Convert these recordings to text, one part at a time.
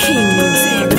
King Music.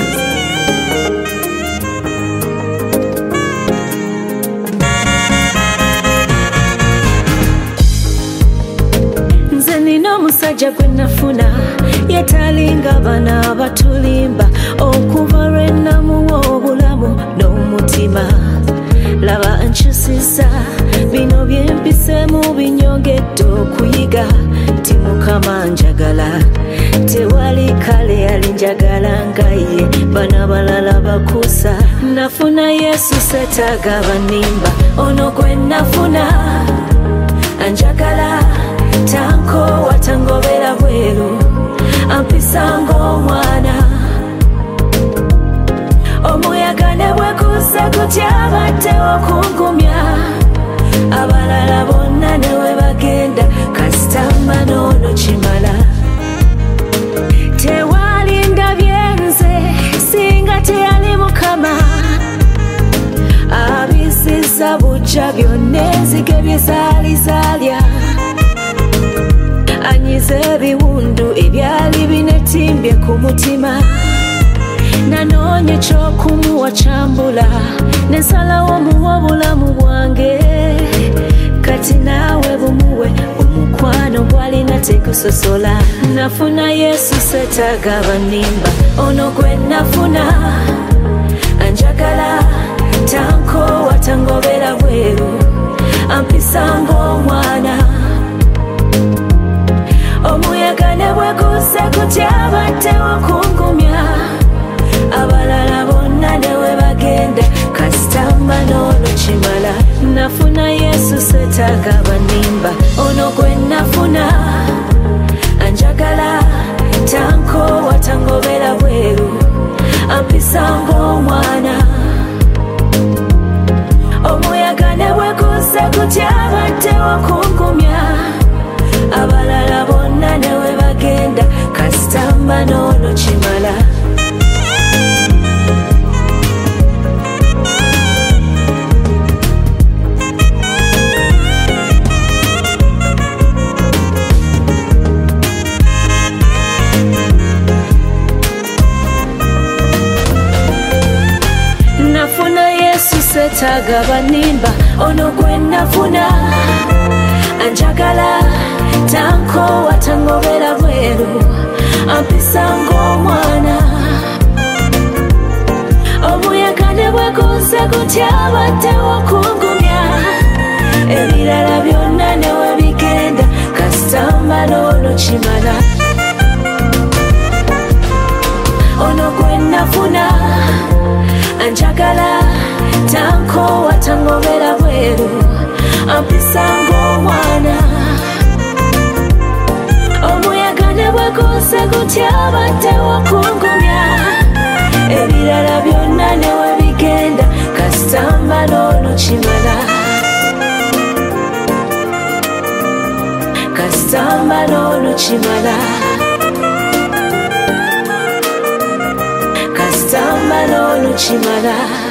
Nze nina omusajja gwe nafuna yetalinga bana abatulimba okuva lwe namuwa obulamu n'omutima. Laba nkyusisa bino byempisemu binyongedde okuyiga nti Mukama njagala tewali kale alinjagala nga ye bana balala bakusa. Nafuna Yesu setaaga banimba ono gwe nafuna anjagala tankowa tangobera bweru ampisa ng'omwana. Omuyaga ne bwekuuse gutya baddewo kungumya abalala bonna ne we bagenda kasitamba n'ono kimala. Tewali ndabyenze singa teyali Mukama abisiza bujja byonna enzige bye zaali zaalya. Anyiza ebiwundu ebyali binetimbye ku mutima. Nanoonya eky'okumuwa kyambula nensalawo muwa obulamu bwange kati naawe bumuwe omukwano gwalina tegusosola. Nafuna Yesu setaaga banimba ono gwe nafuna anjagala tankowa tangobera bweru ampisa ng'omwana. Omuyaga ne bwekuuse gutya baddewo kungumya abalala bonna ne we bagenda kasitamba n'ono kimala. Nafuna Yesu setaaga banimba ono gwe nafuna anjagala tankowa tangobera bweru ampisa ng'omwana. Omuyaga ne bwekuuse gutya baddewo kungumya abalala bonna ne we bagenda kasitamba n'ono kimala. Nafuna Yesu setaaga banimba ono gwe nafuna anjagala tankowa tangobera bweru ampisa ng'omwana. Omuyaga ne bwekuuse gutya baddewo kungumya ebirala byonna ne we bigenda kasitamba n'ono kimala. Ono gwe nafuna anjagala tankowa tangobera bweru ampisa ng'omwana. Omuyaga ne bwekuuse gutya baddewo kungumya ebirala byonna ne we bigenda kasitamba n'ono kimala. Kasitamba n'ono kimala. Kasitamba n'ono kimala.